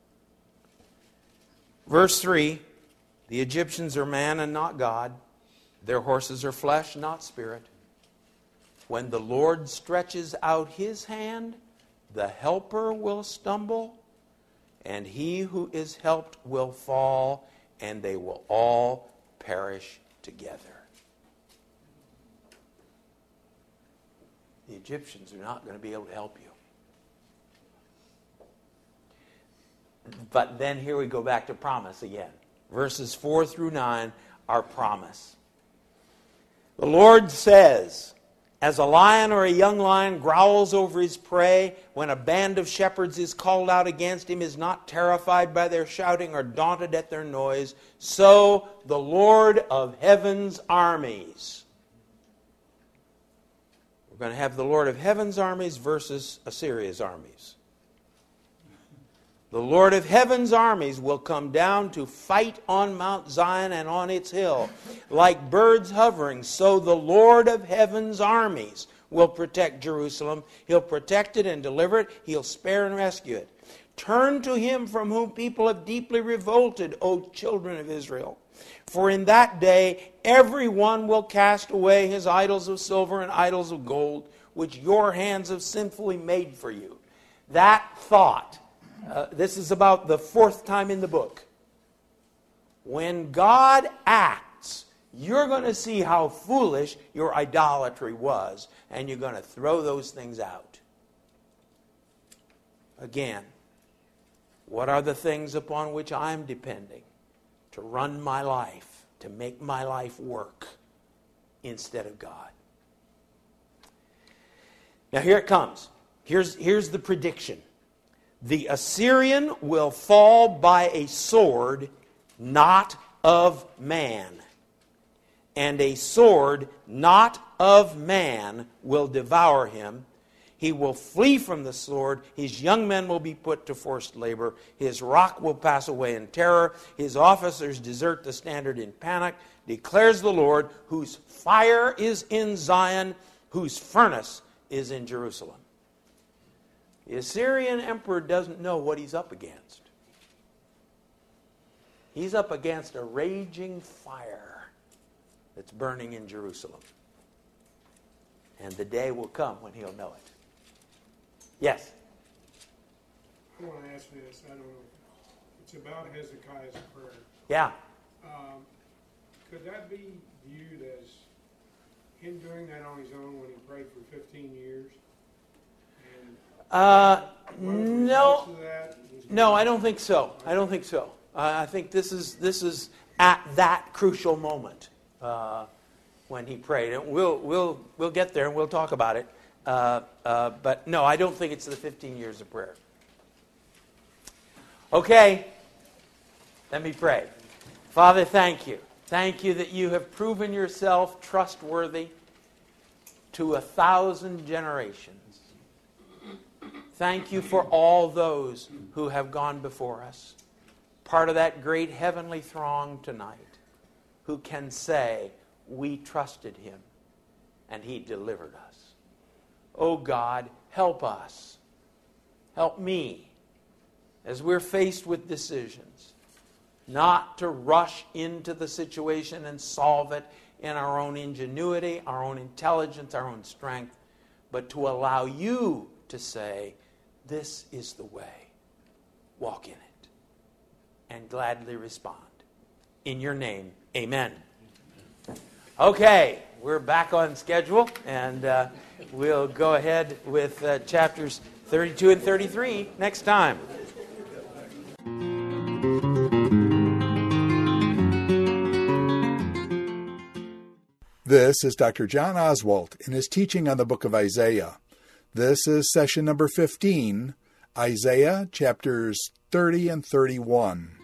Verse three, the Egyptians are man and not God. Their horses are flesh, not spirit. When the Lord stretches out his hand, the helper will stumble, and he who is helped will fall, and they will all perish together. The Egyptians are not going to be able to help you. But then here we go back to promise again. Verses four through nine are promise. The Lord says, as a lion or a young lion growls over his prey, when a band of shepherds is called out against him, is not terrified by their shouting or daunted at their noise, so the Lord of heaven's armies. We're going to have the Lord of heaven's armies versus Assyria's armies. The Lord of heaven's armies will come down to fight on Mount Zion and on its hill. Like birds hovering, so the Lord of heaven's armies will protect Jerusalem. He'll protect it and deliver it. He'll spare and rescue it. Turn to him from whom people have deeply revolted, O children of Israel. For in that day everyone will cast away his idols of silver and idols of gold, which your hands have sinfully made for you. That thought... Uh, this is about the fourth time in the book. When God acts, you're going to see how foolish your idolatry was, and you're going to throw those things out. Again, what are the things upon which I'm depending to run my life, to make my life work instead of God? Now here it comes. Here's, here's the prediction. The Assyrian will fall by a sword not of man, and a sword not of man will devour him. He will flee from the sword. His young men will be put to forced labor. His rock will pass away in terror. His officers desert the standard in panic, declares the Lord, whose fire is in Zion, whose furnace is in Jerusalem. The Assyrian emperor doesn't know what he's up against. He's up against a raging fire that's burning in Jerusalem. And the day will come when he'll know it. Yes? I want to ask this. I don't know. It's about Hezekiah's prayer. Yeah. Um, could that be viewed as him doing that on his own when he prayed for fifteen years? Uh, no, no, I don't think so. I don't think so. Uh, I think this is this is at that crucial moment uh, when he prayed, and we'll we'll we'll get there and we'll talk about it. Uh, uh, but no, I don't think it's the fifteen years of prayer. Okay, let me pray. Father, thank you, thank you that you have proven yourself trustworthy to a thousand generations. Thank you for all those who have gone before us, part of that great heavenly throng tonight, who can say, we trusted him and he delivered us. Oh God, help us. Help me as we're faced with decisions, not to rush into the situation and solve it in our own ingenuity, our own intelligence, our own strength, but to allow you to say, this is the way. Walk in it. And gladly respond. In your name, amen. Okay, we're back on schedule, and uh, we'll go ahead with uh, chapters thirty-two and thirty-three next time. This is Doctor John Oswalt in his teaching on the book of Isaiah. This is session number fifteen, Isaiah chapters thirty and thirty-one.